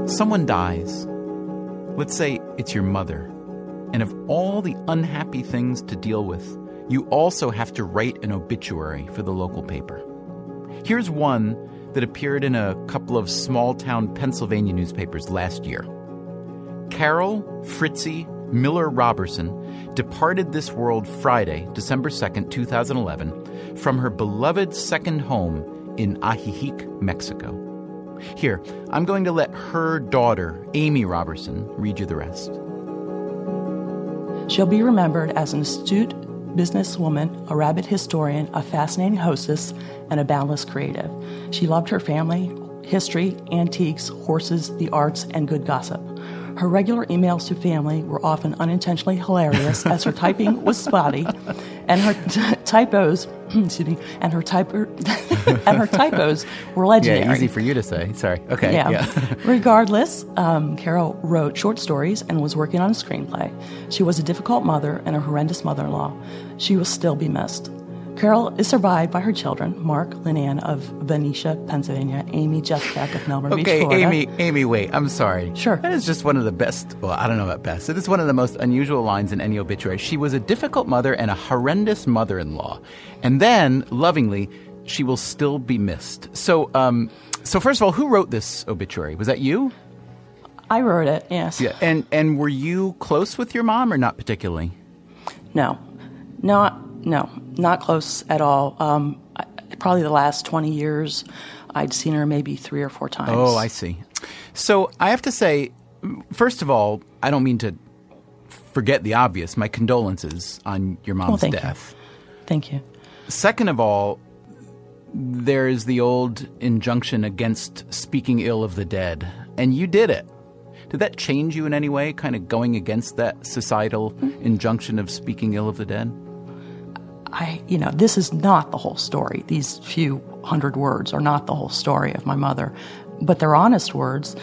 Someone dies. Let's say it's your mother. And of all the unhappy things to deal with, you also have to write an obituary for the local paper. Here's one that appeared in a couple of small-town Pennsylvania newspapers last year. Carol Fritzie Miller Robertson departed this world Friday, December 2nd, 2011, from her beloved second home in Ajijic, Mexico. Here, I'm going to let her daughter, Amy Robertson, read you the rest. She'll be remembered as an astute businesswoman, a rabid historian, a fascinating hostess, and a boundless creative. She loved her family, history, antiques, horses, the arts, and good gossip. Her regular emails to family were often unintentionally hilarious as her typing was spotty, and her typos, and her typos were legendary. Yeah, easy for you to say. Sorry. Okay. Yeah. Regardless, Carol wrote short stories and was working on a screenplay. She was a difficult mother and a horrendous mother-in-law. She will still be missed. Carol is survived by her children, Mark, Lynn of Venetia, Pennsylvania, Amy Jeffbeck of Melbourne Beach, Florida. Okay, Amy, wait, I'm sorry. Sure. That is just one of the best, well, I don't know about best. It is one of the most unusual lines in any obituary. She was a difficult mother and a horrendous mother-in-law. And then, lovingly, she will still be missed. So first of all, who wrote this obituary? Was that you? I wrote it, yes. Yeah, and were you close with your mom or not particularly? No, not close at all. Probably the last 20 years, I'd seen her maybe 3 or 4 times. Oh, I see. So I have to say, first of all, I don't mean to forget the obvious. My condolences on your mom's death. Thank you. Second of all, there is the old injunction against speaking ill of the dead, and you did it. Did that change you in any way, kind of going against that societal injunction of speaking ill of the dead? This is not the whole story. These few hundred words are not the whole story of my mother, but they're honest words.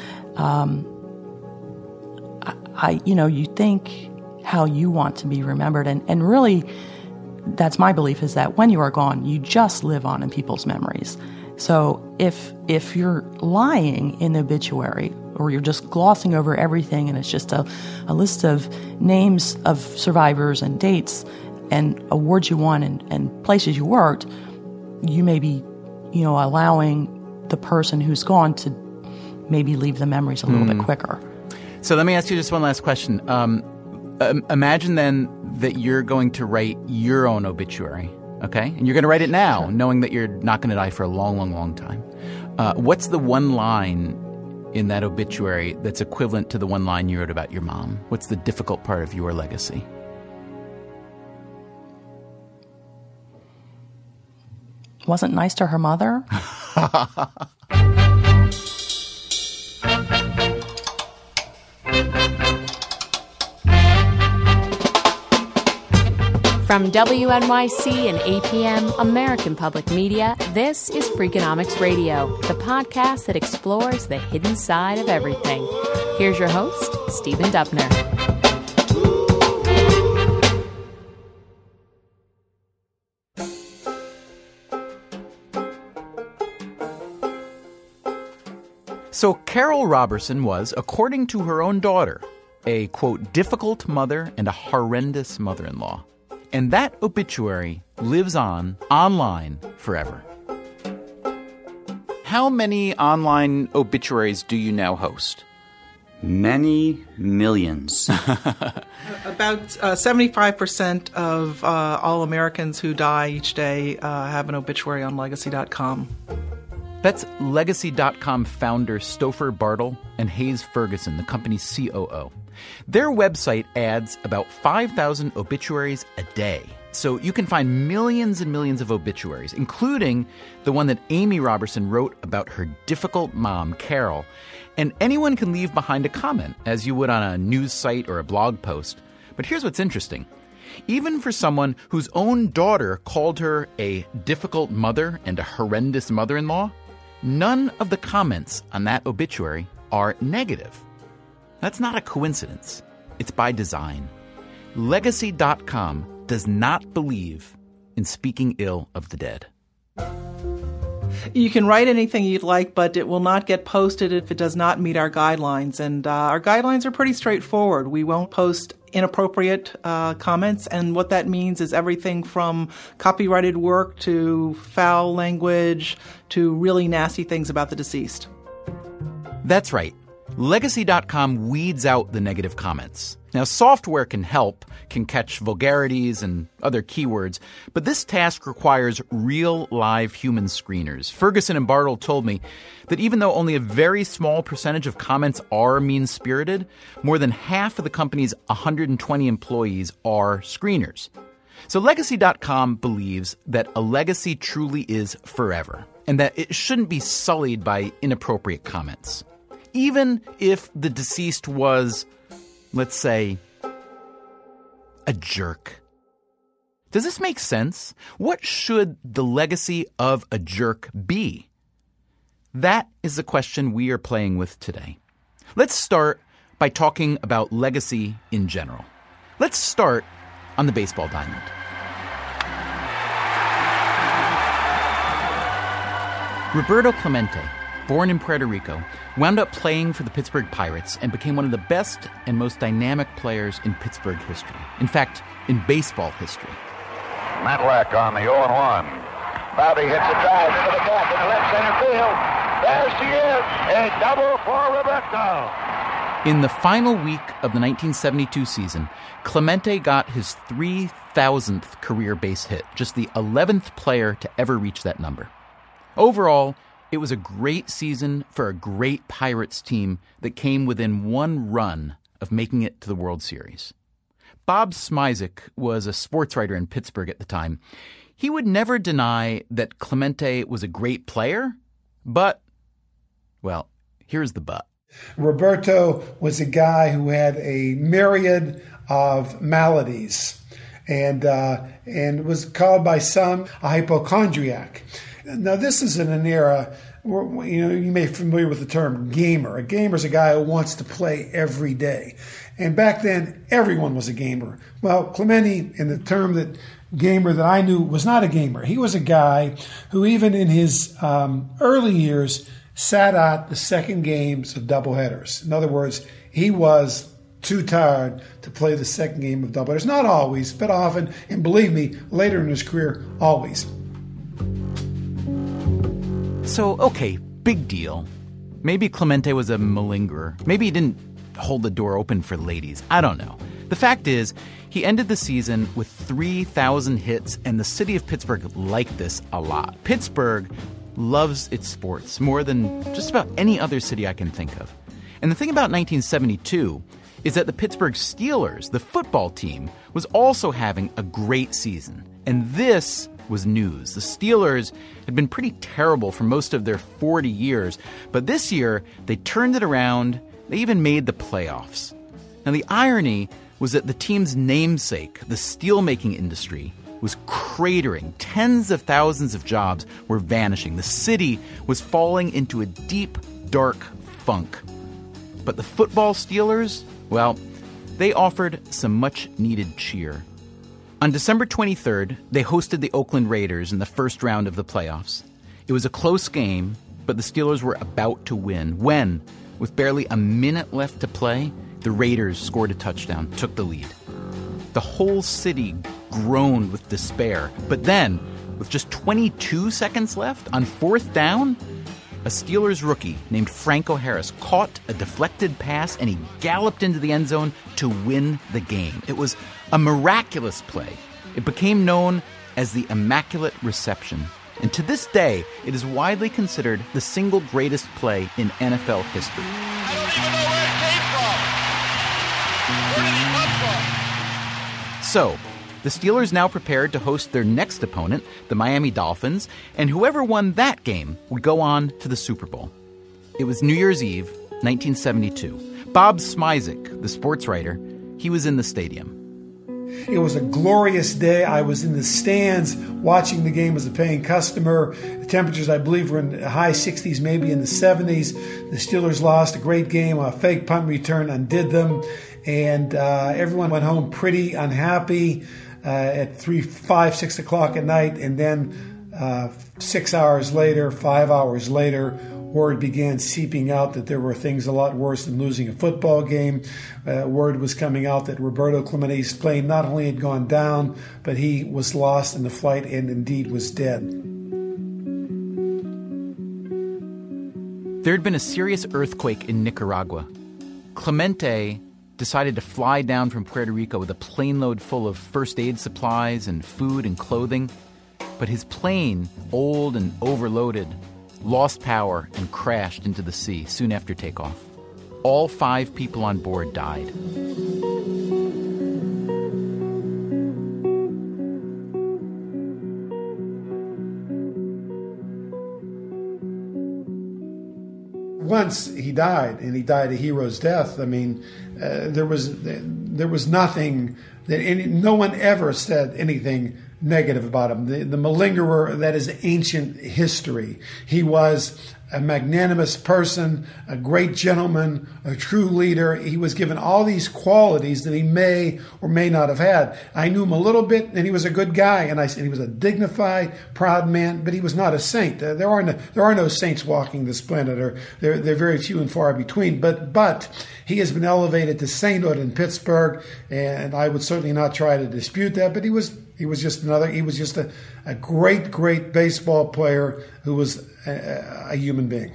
You think how you want to be remembered, and really, that's my belief, is that when you are gone, you just live on in people's memories. So if you're lying in the obituary, or you're just glossing over everything, and it's just a list of names of survivors and dates and awards you won and places you worked, you may be, allowing the person who's gone to maybe leave the memories a little bit quicker. So let me ask you just one last question. Imagine then that you're going to write your own obituary, okay? And you're going to write it now, sure, knowing that you're not going to die for a long, long, long time. What's the one line in that obituary that's equivalent to the one line you wrote about your mom? What's the difficult part of your legacy? Wasn't nice to her mother? From WNYC and APM, American Public Media, this is Freakonomics Radio, the podcast that explores the hidden side of everything. Here's your host, Stephen Dubner. So Carol Robertson was, according to her own daughter, a, quote, difficult mother and a horrendous mother-in-law. And that obituary lives on online forever. How many online obituaries do you now host? Many millions. About 75% of all Americans who die each day have an obituary on Legacy.com. That's Legacy.com founder Stouffer Bartle and Hayes Ferguson, the company's COO. Their website adds about 5,000 obituaries a day. So you can find millions and millions of obituaries, including the one that Amy Robertson wrote about her difficult mom, Carol. And anyone can leave behind a comment, as you would on a news site or a blog post. But here's what's interesting. Even for someone whose own daughter called her a difficult mother and a horrendous mother-in-law, none of the comments on that obituary are negative. That's not a coincidence. It's by design. Legacy.com does not believe in speaking ill of the dead. You can write anything you'd like, but it will not get posted if it does not meet our guidelines. And our guidelines are pretty straightforward. We won't post inappropriate comments, and what that means is everything from copyrighted work to foul language to really nasty things about the deceased. That's right. Legacy.com weeds out the negative comments. Now, software can help, can catch vulgarities and other keywords, but this task requires real live human screeners. Ferguson and Bartle told me that even though only a very small percentage of comments are mean-spirited, more than half of the company's 120 employees are screeners. So Legacy.com believes that a legacy truly is forever, and that it shouldn't be sullied by inappropriate comments. Even if the deceased was, let's say, a jerk. Does this make sense? What should the legacy of a jerk be? That is the question we are playing with today. Let's start by talking about legacy in general. Let's start on the baseball diamond. Roberto Clemente, born in Puerto Rico, wound up playing for the Pittsburgh Pirates and became one of the best and most dynamic players in Pittsburgh history. In fact, in baseball history. Matlack on the 0-1. Bobby hits a drive into the gap in the left center field. There she is, a double for Roberto. In the final week of the 1972 season, Clemente got his 3,000th career base hit, just the 11th player to ever reach that number. Overall, it was a great season for a great Pirates team that came within one run of making it to the World Series. Bob Smizik was a sports writer in Pittsburgh at the time. He would never deny that Clemente was a great player, but, well, here's the but. Roberto was a guy who had a myriad of maladies and was called by some a hypochondriac. Now, this is in an era where, you may be familiar with the term gamer. A gamer is a guy who wants to play every day. And back then, everyone was a gamer. Well, Clemente, in the term that gamer that I knew, was not a gamer. He was a guy who, even in his early years, sat out the second games of doubleheaders. In other words, he was too tired to play the second game of doubleheaders. Not always, but often. And believe me, later in his career, always. So, okay, big deal. Maybe Clemente was a malingerer. Maybe he didn't hold the door open for ladies. I don't know. The fact is, he ended the season with 3,000 hits, and the city of Pittsburgh liked this a lot. Pittsburgh loves its sports more than just about any other city I can think of. And the thing about 1972 is that the Pittsburgh Steelers, the football team, was also having a great season. And this was news. The Steelers had been pretty terrible for most of their 40 years, but this year they turned it around. They even made the playoffs. Now, the irony was that the team's namesake, the steelmaking industry, was cratering. Tens of thousands of jobs were vanishing. The city was falling into a deep, dark funk. But the football Steelers, well, they offered some much-needed cheer. On December 23rd, they hosted the Oakland Raiders in the first round of the playoffs. It was a close game, but the Steelers were about to win when, with barely a minute left to play, the Raiders scored a touchdown, took the lead. The whole city groaned with despair. But then, with just 22 seconds left, on fourth down, a Steelers rookie named Franco Harris caught a deflected pass and he galloped into the end zone to win the game. It was a miraculous play. It became known as the Immaculate Reception. And to this day, it is widely considered the single greatest play in NFL history. I don't even know where it came from. Where did it come from? So, the Steelers now prepared to host their next opponent, the Miami Dolphins, and whoever won that game would go on to the Super Bowl. It was New Year's Eve, 1972. Bob Smizik, the sports writer, he was in the stadium. It was a glorious day. I was in the stands watching the game as a paying customer. The temperatures, I believe, were in the high 60s, maybe in the 70s. The Steelers lost a great game. A fake punt return undid them. And everyone went home pretty unhappy at 3, 5, 6 o'clock at night. And then 6 hours later, 5 hours later, word began seeping out that there were things a lot worse than losing a football game. Word was coming out that Roberto Clemente's plane not only had gone down, but he was lost in the flight and indeed was dead. There had been a serious earthquake in Nicaragua. Clemente decided to fly down from Puerto Rico with a plane load full of first aid supplies and food and clothing. But his plane, old and overloaded, lost power and crashed into the sea soon after takeoff. All 5 people on board died. Once he died, and he died a hero's death. I mean, there was nothing that no one ever said anything negative about him. The malingerer, that is ancient history. He was a magnanimous person, a great gentleman, a true leader. He was given all these qualities that he may or may not have had. I knew him a little bit, and he was a good guy, and I said he was a dignified, proud man, but he was not a saint. There are no saints walking this planet, or they're very few and far between. But he has been elevated to sainthood in Pittsburgh, and I would certainly not try to dispute that. But he was just a great baseball player who was a human being.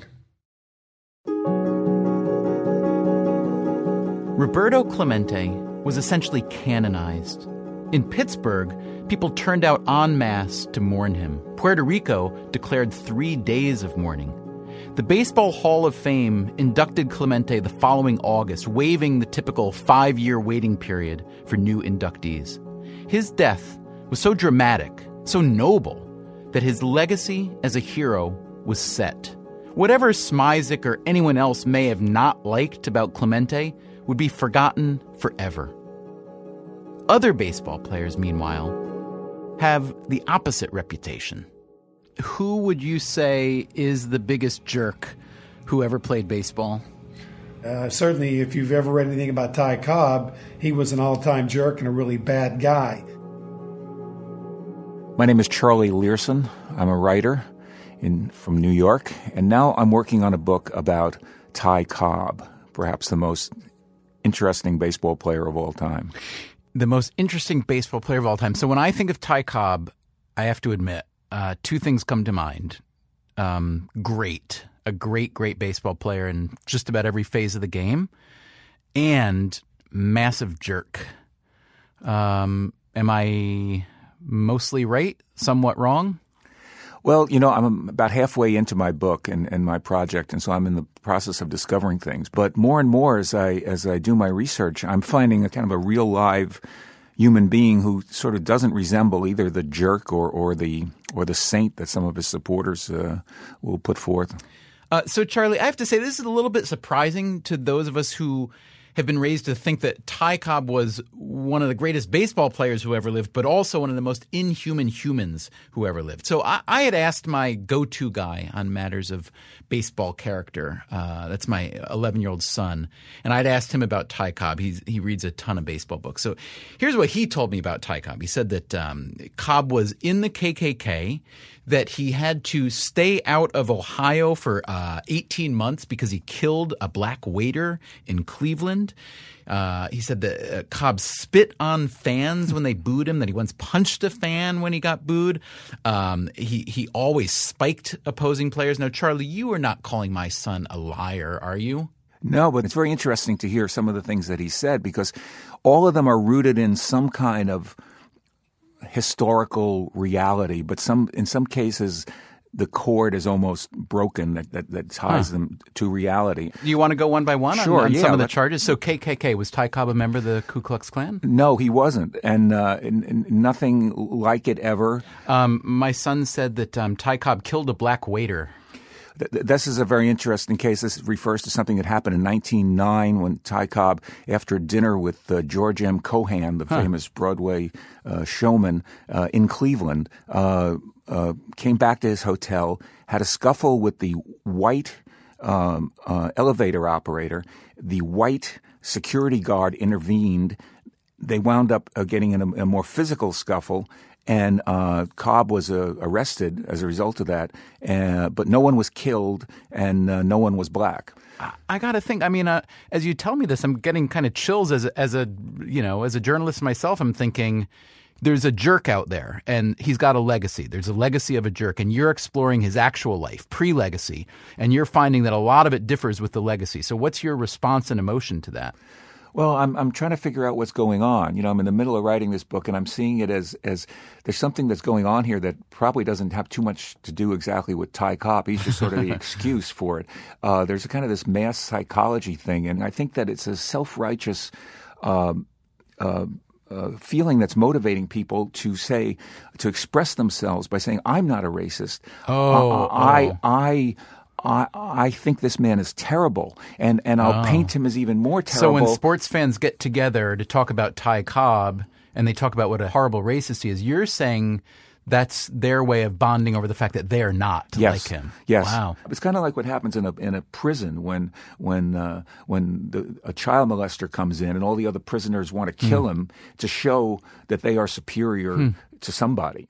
Roberto Clemente was essentially canonized. In Pittsburgh, people turned out en masse to mourn him. Puerto Rico declared 3 days of mourning. The Baseball Hall of Fame inducted Clemente the following August, waiving the typical 5-year waiting period for new inductees. His death was so dramatic, so noble, that his legacy as a hero was set. Whatever Smizik or anyone else may have not liked about Clemente would be forgotten forever. Other baseball players, meanwhile, have the opposite reputation. Who would you say is the biggest jerk who ever played baseball? Certainly, if you've ever read anything about Ty Cobb, he was an all-time jerk and a really bad guy. My name is Charlie Learson. I'm a writer from New York, and now I'm working on a book about Ty Cobb, perhaps the most interesting baseball player of all time. The most interesting baseball player of all time. So when I think of Ty Cobb, I have to admit, 2 things come to mind. A great baseball player in just about every phase of the game, and massive jerk. Am I mostly right, somewhat wrong? Well, I'm about halfway into my book and my project, and so I'm in the process of discovering things. But more and more as I do my research, I'm finding a kind of a real live human being who sort of doesn't resemble either the jerk or the saint that some of his supporters will put forth. So, Charlie, I have to say this is a little bit surprising to those of us who have been raised to think that Ty Cobb was one of the greatest baseball players who ever lived, but also one of the most inhuman humans who ever lived. So I had asked my go-to guy on matters of baseball character. That's my 11-year-old son. And I'd asked him about Ty Cobb. He reads a ton of baseball books. So here's what he told me about Ty Cobb. He said that Cobb was in the KKK, that he had to stay out of Ohio for 18 months because he killed a black waiter in Cleveland. He said that Cobb spit on fans when they booed him, that he once punched a fan when he got booed. He always spiked opposing players. Now, Charlie, you are not calling my son a liar, are you? No, but it's very interesting to hear some of the things that he said, because all of them are rooted in some kind of historical reality, but in some cases the cord is almost broken that ties them to reality. Do you want to go one by one on yeah, some of the charges? So KKK, was Ty Cobb a member of the Ku Klux Klan? No, he wasn't, and nothing like it ever. My son said that Ty Cobb killed a black waiter. This is a very interesting case. This refers to something that happened in 1909 when Ty Cobb, after dinner with George M. Cohan, the famous Broadway showman in Cleveland, came back to his hotel, had a scuffle with the white elevator operator. The white security guard intervened. They wound up getting in a more physical scuffle, And Cobb was arrested as a result of that, but no one was killed and no one was black. I got to think. I mean, as you tell me this, I'm getting kind of chills as a journalist myself. I'm thinking there's a jerk out there and he's got a legacy. There's a legacy of a jerk, and you're exploring his actual life, pre-legacy, and you're finding that a lot of it differs with the legacy. So what's your response and emotion to that? Well, I'm trying to figure out what's going on. I'm in the middle of writing this book, and I'm seeing it as there's something that's going on here that probably doesn't have too much to do exactly with Ty Cobb. He's just sort of the excuse for it. There's a kind of this mass psychology thing, and I think that it's a self-righteous feeling that's motivating people to express themselves by saying, "I'm not a racist. I think this man is terrible, and I'll paint him as even more terrible." So when sports fans get together to talk about Ty Cobb and they talk about what a horrible racist he is, you're saying that's their way of bonding over the fact that they're not like him. Yes. Wow. It's kind of like what happens in a prison when a child molester comes in and all the other prisoners want to kill him to show that they are superior to somebody.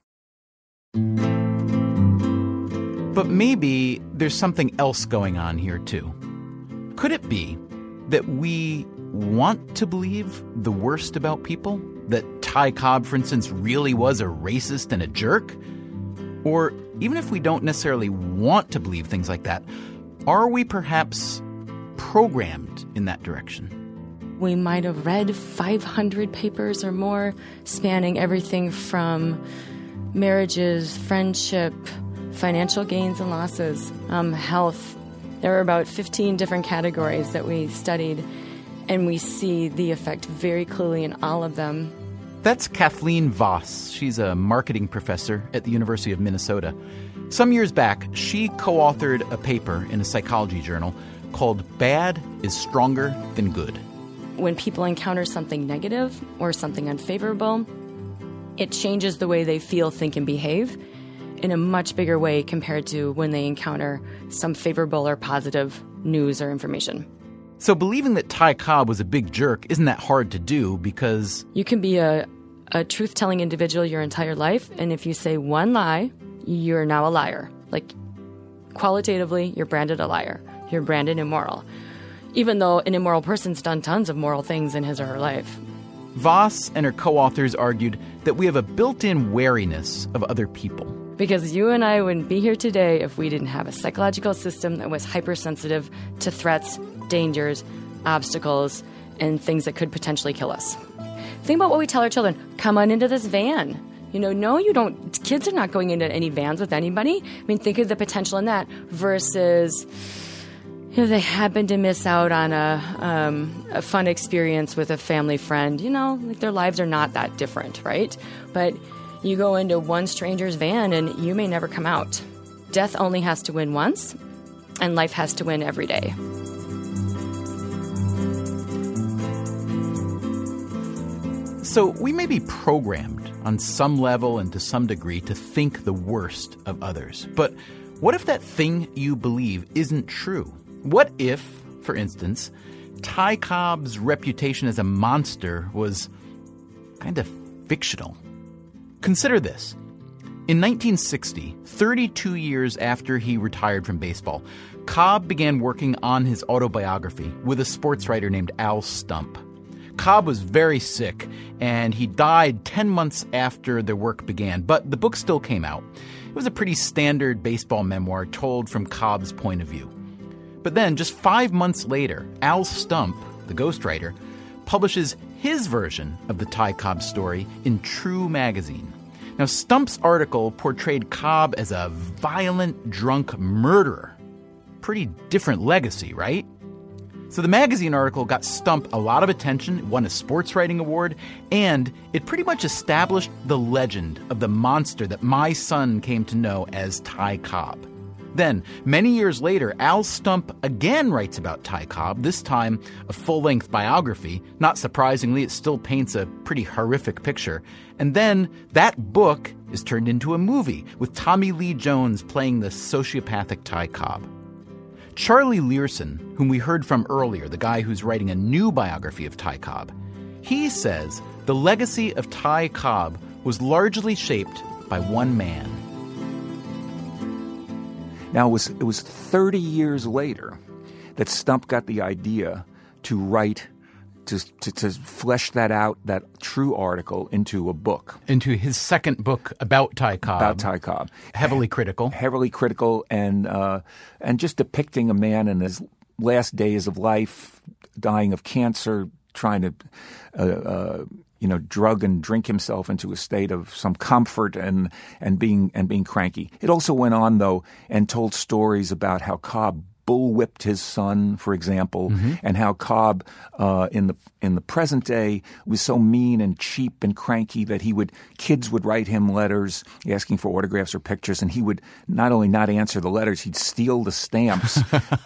But maybe there's something else going on here, too. Could it be that we want to believe the worst about people? That Ty Cobb, for instance, really was a racist and a jerk? Or even if we don't necessarily want to believe things like that, are we perhaps programmed in that direction? We might have read 500 papers or more spanning everything from marriages, friendship, financial gains and losses, health. There were about 15 different categories that we studied, and we see the effect very clearly in all of them. That's Kathleen Voss. She's a marketing professor at the University of Minnesota. Some years back, she co-authored a paper in a psychology journal called Bad is Stronger Than Good. When people encounter something negative or something unfavorable, it changes the way they feel, think, and behave in a much bigger way compared to when they encounter some favorable or positive news or information. So believing that Ty Cobb was a big jerk isn't that hard to do because you can be a truth-telling individual your entire life, and if you say one lie, you're now a liar. Like, qualitatively, you're branded a liar. You're branded immoral, even though an immoral person's done tons of moral things in his or her life. Voss and her co-authors argued that we have a built-in wariness of other people. Because you and I wouldn't be here today if we didn't have a psychological system that was hypersensitive to threats, dangers, obstacles, and things that could potentially kill us. Think about what we tell our children. Come on into this van. No, you don't. Kids are not going into any vans with anybody. I mean, think of the potential in that versus they happen to miss out on a fun experience with a family friend. Like their lives are not that different, right? But you go into one stranger's van and you may never come out. Death only has to win once, and life has to win every day. So we may be programmed on some level and to some degree to think the worst of others. But what if that thing you believe isn't true? What if, for instance, Ty Cobb's reputation as a monster was kind of fictional? Consider this. In 1960, 32 years after he retired from baseball, Cobb began working on his autobiography with a sports writer named Al Stump. Cobb was very sick, and he died 10 months after the work began, but the book still came out. It was a pretty standard baseball memoir told from Cobb's point of view. But then, just 5 months later, Al Stump, the ghostwriter, publishes his version of the Ty Cobb story in True magazine. Now, Stump's article portrayed Cobb as a violent, drunk murderer. Pretty different legacy, right? So the magazine article got Stump a lot of attention, won a sports writing award, and it pretty much established the legend of the monster that my son came to know as Ty Cobb. Then, many years later, Al Stump again writes about Ty Cobb, this time a full-length biography. Not surprisingly, it still paints a pretty horrific picture. And then that book is turned into a movie with Tommy Lee Jones playing the sociopathic Ty Cobb. Charlie Learson, whom we heard from earlier, the guy who's writing a new biography of Ty Cobb, he says the legacy of Ty Cobb was largely shaped by one man. Now, it was 30 years later that Stump got the idea to write, to flesh that out, that true article, into a book. Into his second book about Ty Cobb. About Ty Cobb. Heavily critical. Heavily critical and just depicting a man in his last days of life, dying of cancer, trying to drug and drink himself into a state of some comfort and being cranky. It also went on, though, and told stories about how Cobb bullwhipped his son, for example, and how Cobb in the present day was so mean and cheap and cranky that kids would write him letters asking for autographs or pictures, and he would not only not answer the letters, he'd steal the stamps.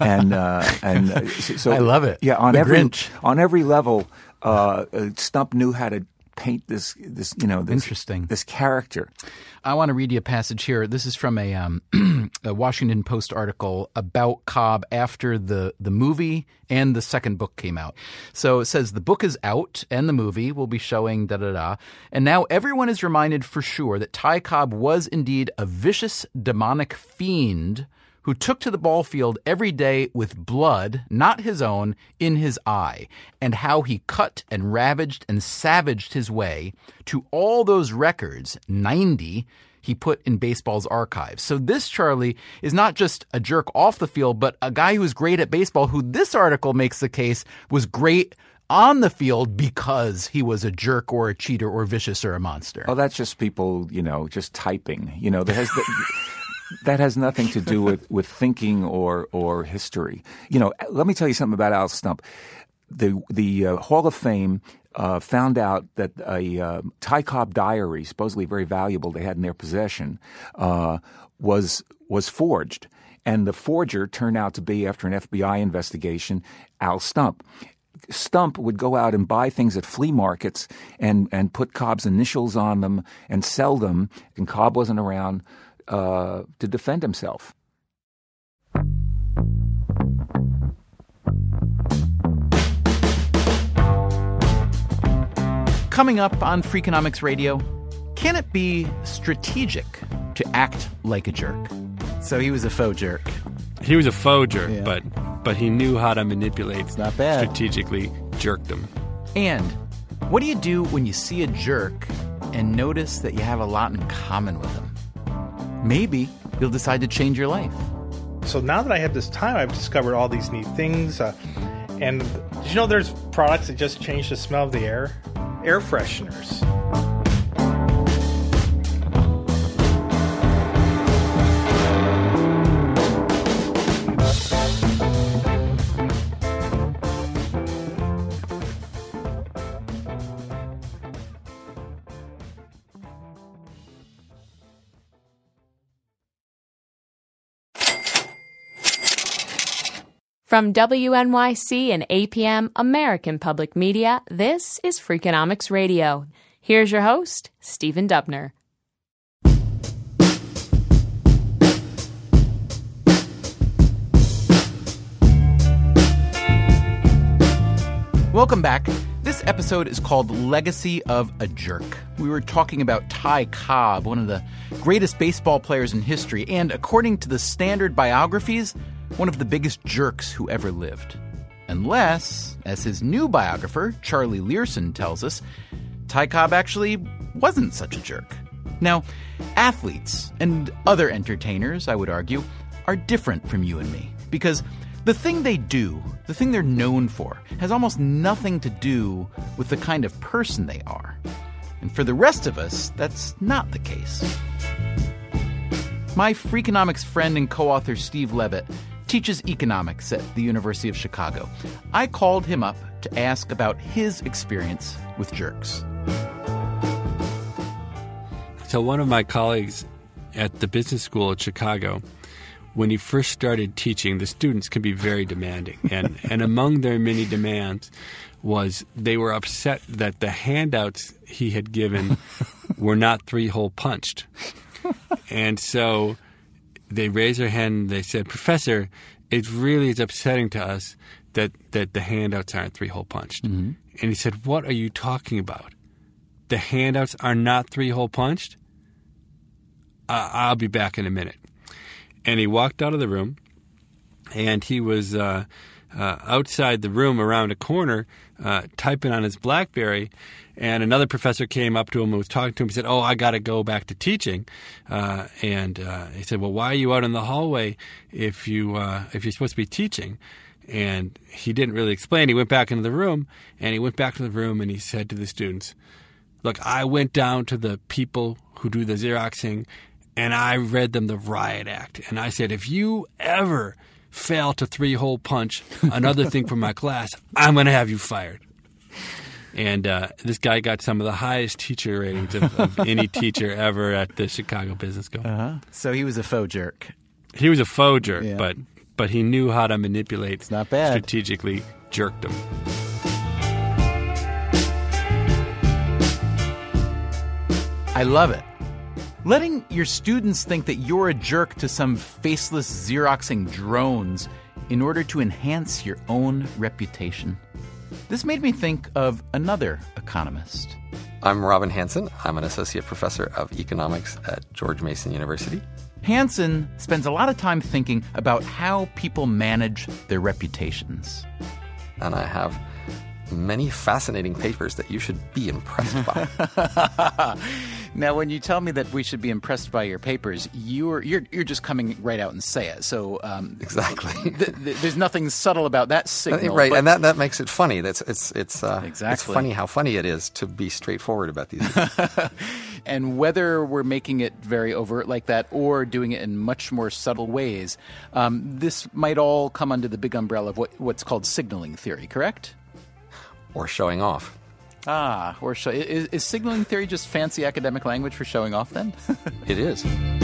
So I love it. Yeah, Grinch. On every level, Stump knew how to paint this interesting this character. I want to read you a passage here. This is from a Washington Post article about Cobb after the movie and the second book came out. So it says the book is out and the movie will be showing da-da-da. And now everyone is reminded for sure that Ty Cobb was indeed a vicious, demonic fiend who took to the ball field every day with blood, not his own, in his eye, and how he cut and ravaged and savaged his way to all those records, 90, he put in baseball's archives. So this, Charlie, is not just a jerk off the field, but a guy who was great at baseball, who this article makes the case was great on the field because he was a jerk or a cheater or vicious or a monster. Oh, that's just people, just typing. That has nothing to do with thinking or history. Let me tell you something about Al Stump. The Hall of Fame found out that a Ty Cobb diary, supposedly very valuable, they had in their possession, was forged. And the forger turned out to be, after an FBI investigation, Al Stump. Stump would go out and buy things at flea markets and put Cobb's initials on them and sell them, and Cobb wasn't around to defend himself. Coming up on Freakonomics Radio, can it be strategic to act like a jerk? So he was a faux jerk. He was a faux jerk, Yeah. but he knew how to manipulate, It's not bad. strategically jerkdom. And what do you do when you see a jerk and notice that you have a lot in common with him? Maybe you'll decide to change your life. So now that I have this time, I've discovered all these neat things. And did you know there's products that just change the smell of the air? Air fresheners. From WNYC and APM American Public Media, this is Freakonomics Radio. Here's your host, Stephen Dubner. Welcome back. This episode is called Legacy of a Jerk. We were talking about Ty Cobb, one of the greatest baseball players in history, and according to the standard biographies, one of the biggest jerks who ever lived. Unless, as his new biographer, Charlie Learson, tells us, Ty Cobb actually wasn't such a jerk. Now, athletes and other entertainers, I would argue, are different from you and me, because the thing they do, the thing they're known for, has almost nothing to do with the kind of person they are. And for the rest of us, that's not the case. My Freakonomics friend and co-author Steve Levitt teaches economics at the University of Chicago. I called him up to ask about his experience with jerks. So one of my colleagues at the business school at Chicago, when he first started teaching, the students can be very demanding. And among their many demands was they were upset that the handouts he had given were not 3-hole punched. And so they raised their hand and they said, "Professor, it really is upsetting to us that the handouts aren't 3-hole punched." Mm-hmm. And he said, "What are you talking about? the handouts are not 3-hole punched, I'll be back in a minute. And he walked out of the room, and he was outside the room around a corner typing on his BlackBerry, and another professor came up to him and was talking to him. He said, I got to go back to teaching. And he said, well, why are you out in the hallway if you're supposed to be teaching? And he didn't really explain. He went back into the room, and he said to the students, look, I went down to the people who do the Xeroxing, and I read them the Riot Act. And I said, if you ever fail to 3-hole punch another thing from my class, I'm going to have you fired. And this guy got some of the highest teacher ratings of any teacher ever at the Chicago Business School. So he was a faux jerk. He was a faux jerk, but he knew how to manipulate. It's not bad. Strategically jerked him. I love it. Letting your students think that you're a jerk to some faceless Xeroxing drones in order to enhance your own reputation. This made me think of another economist. I'm Robin Hanson. I'm an associate professor of economics at George Mason University. Hanson spends a lot of time thinking about how people manage their reputations. And I have many fascinating papers that you should be impressed by. Now, when you tell me that we should be impressed by your papers, you're just coming right out and say it. So exactly, there's nothing subtle about that signal, right? And that makes it funny. It's exactly. It's funny how funny it is to be straightforward about these things. And whether we're making it very overt like that or doing it in much more subtle ways, this might all come under the big umbrella of what's called signaling theory, correct? Or showing off. Is signaling theory just fancy academic language for showing off then? It is.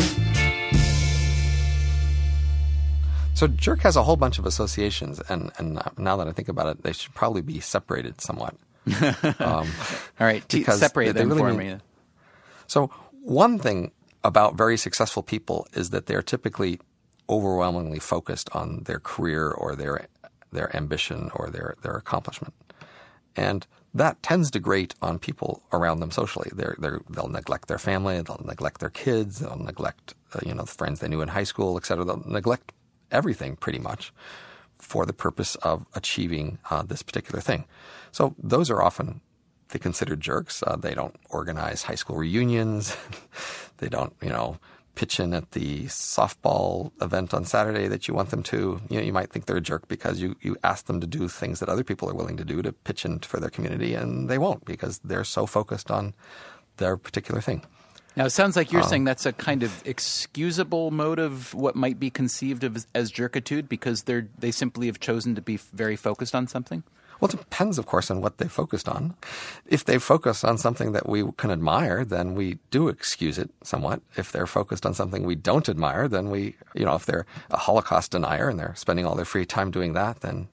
So jerk has a whole bunch of associations, and now that I think about it, they should probably be separated somewhat. All right, separate them really for me. So one thing about very successful people is that they're typically overwhelmingly focused on their career or their ambition or their accomplishment. And that tends to grate on people around them socially. They'll neglect their family, they'll neglect their kids, they'll neglect the friends they knew in high school, et cetera. They'll neglect everything pretty much for the purpose of achieving this particular thing. So those are often considered jerks. They don't organize high school reunions. They don't, pitch in at the softball event on Saturday that you want them to. You might think they're a jerk because you ask them to do things that other people are willing to do to pitch in for their community, and they won't because they're so focused on their particular thing. Now, it sounds like you're saying that's a kind of excusable mode of what might be conceived of as jerkitude because they simply have chosen to be very focused on something? Well, it depends, of course, on what they focused on. If they focus on something that we can admire, then we do excuse it somewhat. If they're focused on something we don't admire, then if they're a Holocaust denier and they're spending all their free time doing that, then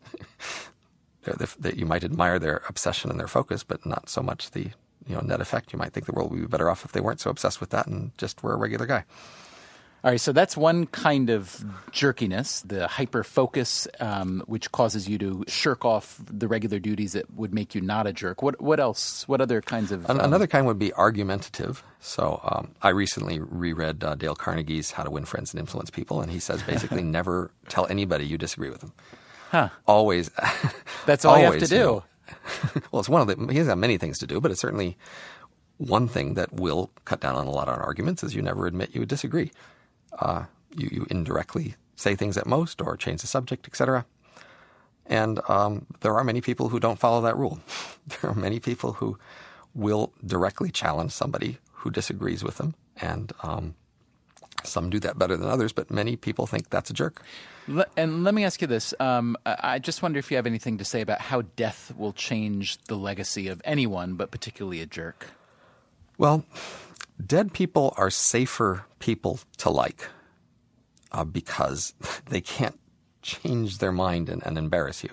you might admire their obsession and their focus, but not so much the net effect. You might think the world would be better off if they weren't so obsessed with that and just were a regular guy. All right, so that's one kind of jerkiness, the hyper-focus, which causes you to shirk off the regular duties that would make you not a jerk. What else? What other kinds of... Another kind would be argumentative. So I recently reread Dale Carnegie's How to Win Friends and Influence People, and he says basically never tell anybody you disagree with them. Huh. Always. That's all you have to do. Well, it's one of he has got many things to do, but it's certainly one thing that will cut down on a lot of arguments is you never admit you disagree. You indirectly say things at most or change the subject, etc. And there are many people who don't follow that rule. There are many people who will directly challenge somebody who disagrees with them. And some do that better than others, but many people think that's a jerk. And let me ask you this. I just wonder if you have anything to say about how death will change the legacy of anyone, but particularly a jerk. Well, dead people are safer people to like because they can't change their mind and embarrass you.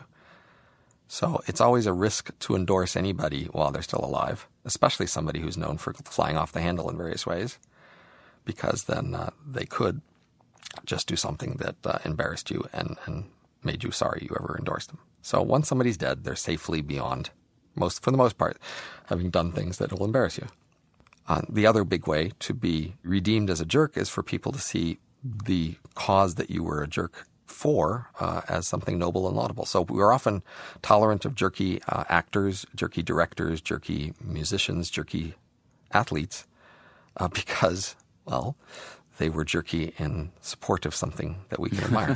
So it's always a risk to endorse anybody while they're still alive, especially somebody who's known for flying off the handle in various ways, because then they could just do something that embarrassed you and made you sorry you ever endorsed them. So once somebody's dead, they're safely beyond for the most part, having done things that will embarrass you. The other big way to be redeemed as a jerk is for people to see the cause that you were a jerk for as something noble and laudable. So we're often tolerant of jerky actors, jerky directors, jerky musicians, jerky athletes because, well, they were jerky in support of something that we can admire.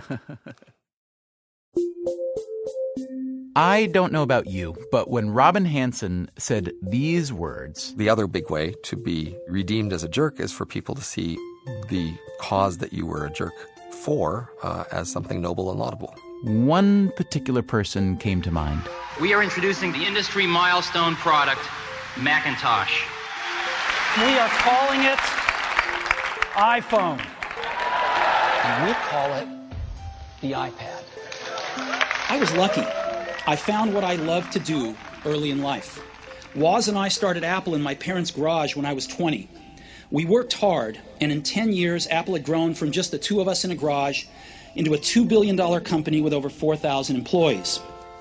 I don't know about you, but when Robin Hanson said these words... The other big way to be redeemed as a jerk is for people to see the cause that you were a jerk for as something noble and laudable. One particular person came to mind. We are introducing the industry milestone product, Macintosh. We are calling it iPhone. And we'll call it the iPad. I was lucky. I found what I loved to do early in life. Woz and I started Apple in my parents' garage when I was 20. We worked hard, and in 10 years, Apple had grown from just the two of us in a garage into a $2 billion company with over 4,000 employees.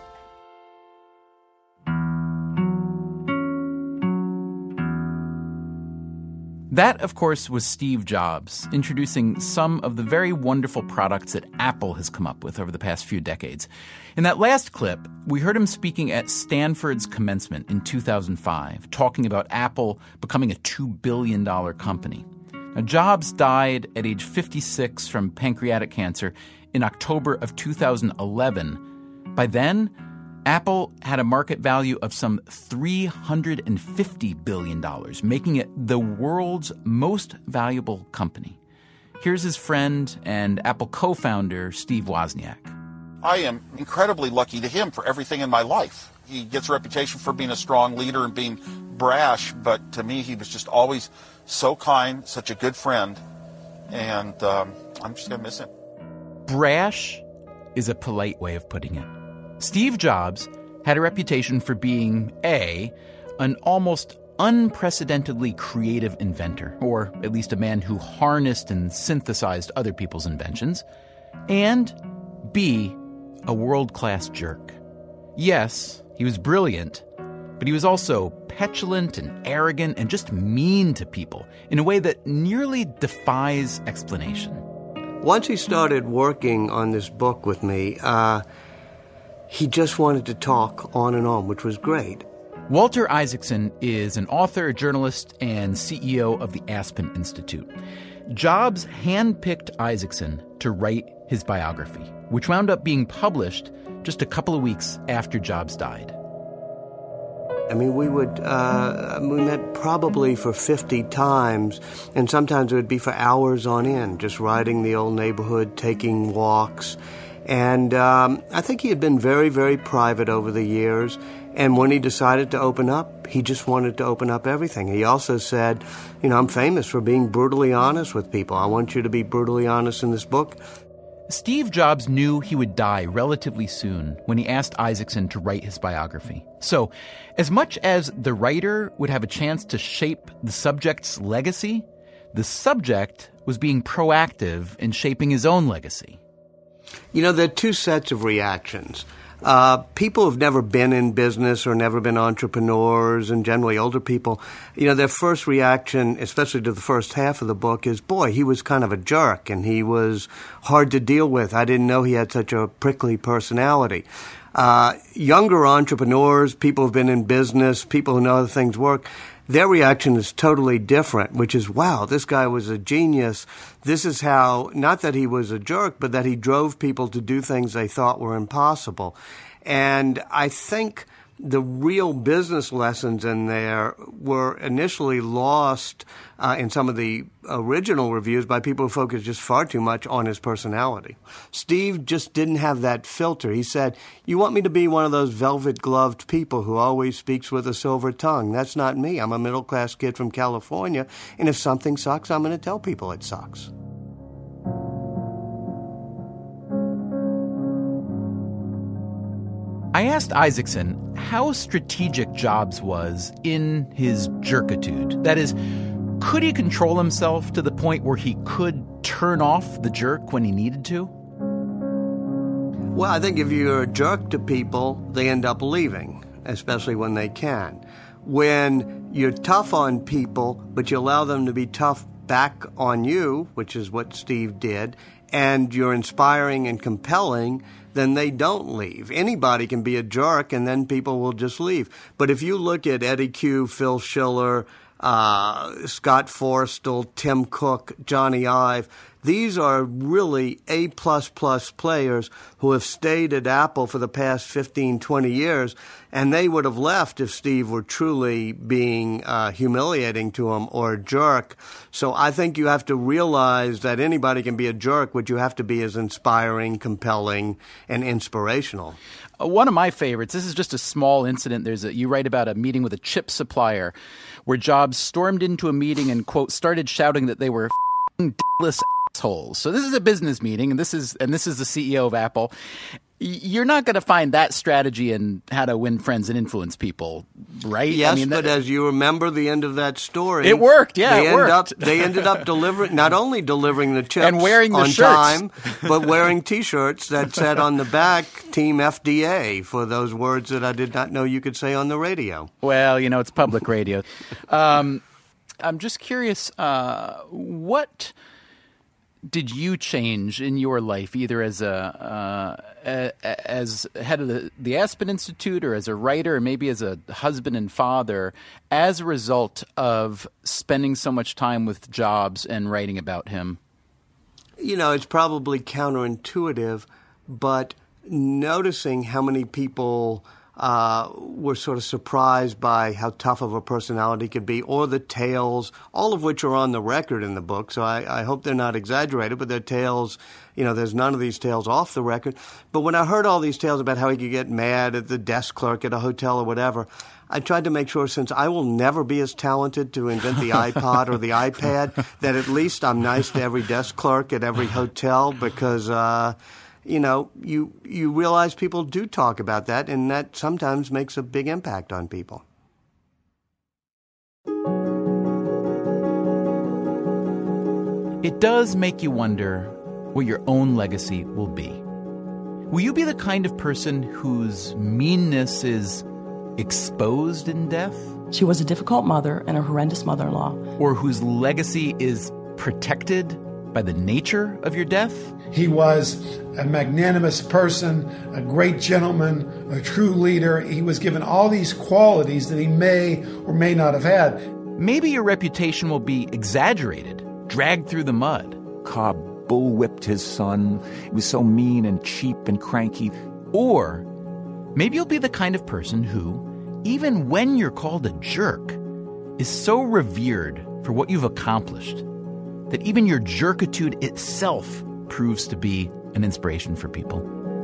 That, of course, was Steve Jobs, introducing some of the very wonderful products that Apple has come up with over the past few decades. In that last clip, we heard him speaking at Stanford's commencement in 2005, talking about Apple becoming a $2 billion company. Now, Jobs died at age 56 from pancreatic cancer in October of 2011. By then, Apple had a market value of some $350 billion, making it the world's most valuable company. Here's his friend and Apple co-founder, Steve Wozniak. I am incredibly lucky to him for everything in my life. He gets a reputation for being a strong leader and being brash, but to me he was just always so kind, such a good friend, and I'm just going to miss him. Brash is a polite way of putting it. Steve Jobs had a reputation for being, an almost unprecedentedly creative inventor, or at least a man who harnessed and synthesized other people's inventions, and B, a world-class jerk. Yes, he was brilliant, but he was also petulant and arrogant and just mean to people in a way that nearly defies explanation. Once he started working on this book with me, he just wanted to talk on and on, which was great. Walter Isaacson is an author, journalist, and CEO of the Aspen Institute. Jobs handpicked Isaacson to write his biography, which wound up being published just a couple of weeks after Jobs died. I mean, we met probably for 50 times, and sometimes it would be for hours on end, just riding the old neighborhood, taking walks. And I think he had been very, very private over the years. And when he decided to open up, he just wanted to open up everything. He also said, I'm famous for being brutally honest with people. I want you to be brutally honest in this book. Steve Jobs knew he would die relatively soon when he asked Isaacson to write his biography. So, as much as the writer would have a chance to shape the subject's legacy, the subject was being proactive in shaping his own legacy. There are two sets of reactions. People who've never been in business or never been entrepreneurs, and generally older people, their first reaction, especially to the first half of the book, is, boy, he was kind of a jerk and he was hard to deal with. I didn't know he had such a prickly personality. Younger entrepreneurs, people who've been in business, people who know how things work, their reaction is totally different, which is, wow, this guy was a genius. This is how, not that he was a jerk, but that he drove people to do things they thought were impossible. And I think the real business lessons in there were initially lost in some of the original reviews by people who focused just far too much on his personality. Steve just didn't have that filter. He said, you want me to be one of those velvet-gloved people who always speaks with a silver tongue. That's not me. I'm a middle-class kid from California, and if something sucks, I'm going to tell people it sucks. I asked Isaacson how strategic Jobs was in his jerkitude. That is, could he control himself to the point where he could turn off the jerk when he needed to? Well, I think if you're a jerk to people, they end up leaving. especially when they can. When you're tough on people, but you allow them to be tough back on you, which is what Steve did, and you're inspiring and compelling, then they don't leave. Anybody can be a jerk, and then people will just leave. But if you look at Eddie Q, Phil Schiller, Scott Forstall, Tim Cook, Johnny Ive, these are really A++ players who have stayed at Apple for the past 15, 20 years, and they would have left if Steve were truly being humiliating to them or a jerk. So I think you have to realize that anybody can be a jerk, but you have to be as inspiring, compelling, and inspirational. One of my favorites, this is just a small incident. You write about a meeting with a chip supplier where Jobs stormed into a meeting and, quote, started shouting that they were f***ing dickless assholes. So this is a business meeting, and this is the CEO of Apple. You're not going to find that strategy in How to Win Friends and Influence People, right? Yes, but as you remember the end of that story, it worked. Yeah, it worked. They ended up not only delivering the chips and wearing the on shirts. time, but wearing T-shirts that said on the back Team FDA for those words that I did not know you could say on the radio. Well, it's public radio. I'm just curious, what did you change in your life, either as as head of the Aspen Institute or as a writer or maybe as a husband and father, as a result of spending so much time with Jobs and writing about him? It's probably counterintuitive, but noticing how many people were sort of surprised by how tough of a personality could be, or the tales, all of which are on the record in the book, so I hope they're not exaggerated, but they're tales, there's none of these tales off the record. But when I heard all these tales about how he could get mad at the desk clerk at a hotel or whatever, I tried to make sure, since I will never be as talented to invent the iPod or the iPad, that at least I'm nice to every desk clerk at every hotel, because you realize people do talk about that, and that sometimes makes a big impact on people. It does make you wonder what your own legacy will be. Will you be the kind of person whose meanness is exposed in death? She was a difficult mother and a horrendous mother-in-law. Or whose legacy is protected by the nature of your death? He was a magnanimous person, a great gentleman, a true leader. He was given all these qualities that he may or may not have had. Maybe your reputation will be exaggerated, dragged through the mud. Cobb bullwhipped his son. He was so mean and cheap and cranky. Or maybe you'll be the kind of person who, even when you're called a jerk, is so revered for what you've accomplished that even your jerkitude itself proves to be an inspiration for people.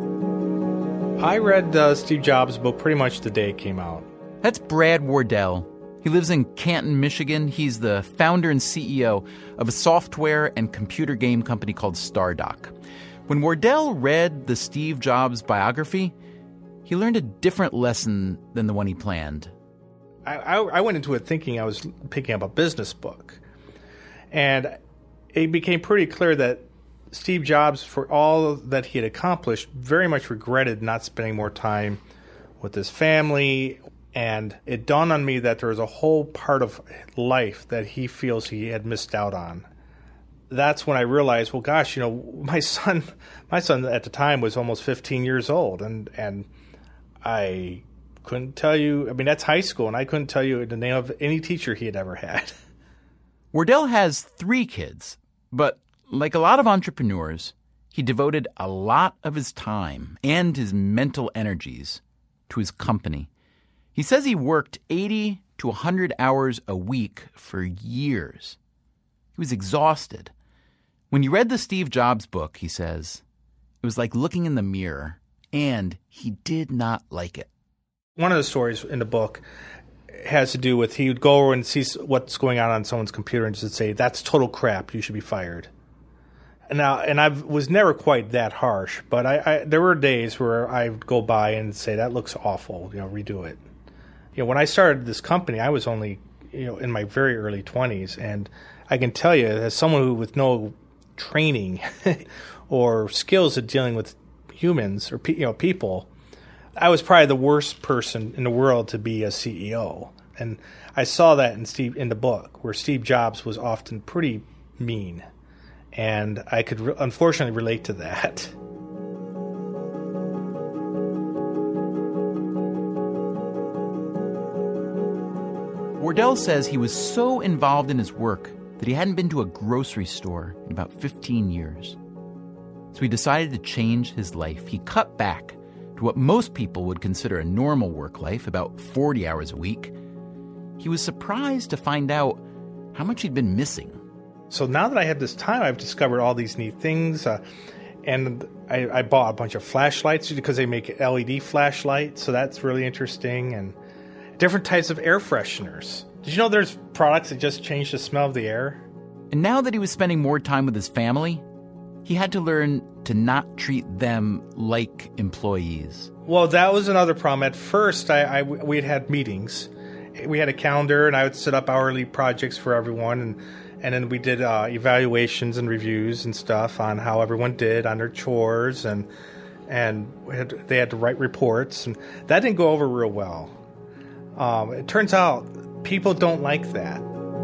I read Steve Jobs' book pretty much the day it came out. That's Brad Wardell. He lives in Canton, Michigan. He's the founder and CEO of a software and computer game company called Stardock. When Wardell read the Steve Jobs biography, he learned a different lesson than the one he planned. I went into it thinking I was picking up a business book. And it became pretty clear that Steve Jobs, for all that he had accomplished, very much regretted not spending more time with his family. And it dawned on me that there was a whole part of life that he feels he had missed out on. That's when I realized, well, gosh, my son at the time was almost 15 years old, and I couldn't tell you. I mean, that's high school, and I couldn't tell you the name of any teacher he had ever had. Wardell has 3 kids, but like a lot of entrepreneurs, he devoted a lot of his time and his mental energies to his company. He says he worked 80 to 100 hours a week for years. He was exhausted. When you read the Steve Jobs book, he says, it was like looking in the mirror, and he did not like it. One of the stories in the book has to do with he would go over and see what's going on someone's computer and just say, that's total crap, you should be fired. And I was never quite that harsh, but there were days where I would go by and say, that looks awful, redo it. When I started this company, I was only, in my very early 20s, and I can tell you, as someone who with no training or skills at dealing with humans or people, I was probably the worst person in the world to be a CEO. And I saw that in the book, where Steve Jobs was often pretty mean. And I could unfortunately relate to that. Wardell says he was so involved in his work that he hadn't been to a grocery store in about 15 years. So he decided to change his life. He cut back to what most people would consider a normal work life, about 40 hours a week. He was surprised to find out how much he'd been missing. So now that I have this time, I've discovered all these neat things. And I bought a bunch of flashlights because they make LED flashlights. So that's really interesting. And different types of air fresheners. Did you know there's products that just change the smell of the air? And now that he was spending more time with his family, he had to learn to not treat them like employees. Well, that was another problem. At first, we had meetings. We had a calendar, and I would set up hourly projects for everyone. And then we did evaluations and reviews and stuff on how everyone did on their chores. And they had to write reports. And that didn't go over real well. It turns out people don't like that.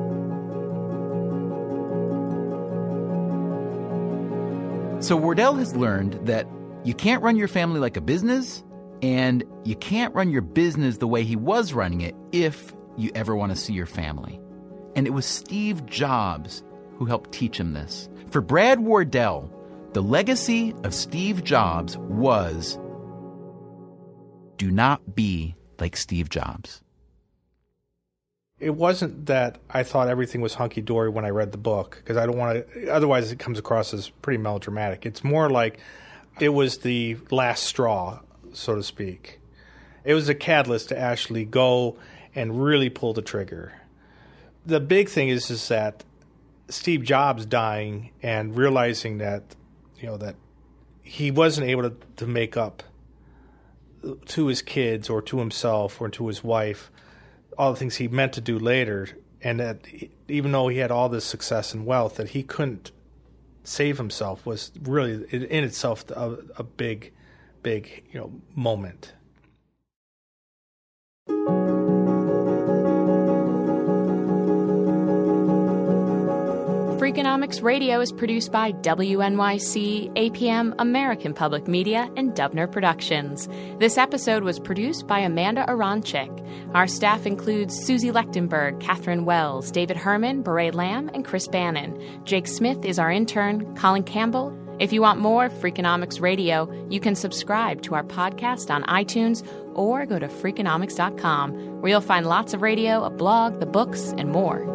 So Wardell has learned that you can't run your family like a business, and you can't run your business the way he was running it if you ever want to see your family. And it was Steve Jobs who helped teach him this. For Brad Wardell, the legacy of Steve Jobs was, do not be like Steve Jobs. It wasn't that I thought everything was hunky-dory when I read the book, because I don't want to, otherwise it comes across as pretty melodramatic. It's more like it was the last straw, so to speak. It was a catalyst to actually go and really pull the trigger. The big thing is that Steve Jobs dying and realizing that, that he wasn't able to make up to his kids or to himself or to his wife all the things he meant to do later, and that even though he had all this success and wealth, that he couldn't save himself was really in itself a big moment. Freakonomics Radio is produced by WNYC, APM, American Public Media, and Dubner Productions. This episode was produced by Amanda Aronchik. Our staff includes Susie Lechtenberg, Catherine Wells, David Herman, Beret Lamb, and Chris Bannon. Jake Smith is our intern, Colin Campbell. If you want more Freakonomics Radio, you can subscribe to our podcast on iTunes or go to Freakonomics.com, where you'll find lots of radio, a blog, the books, and more.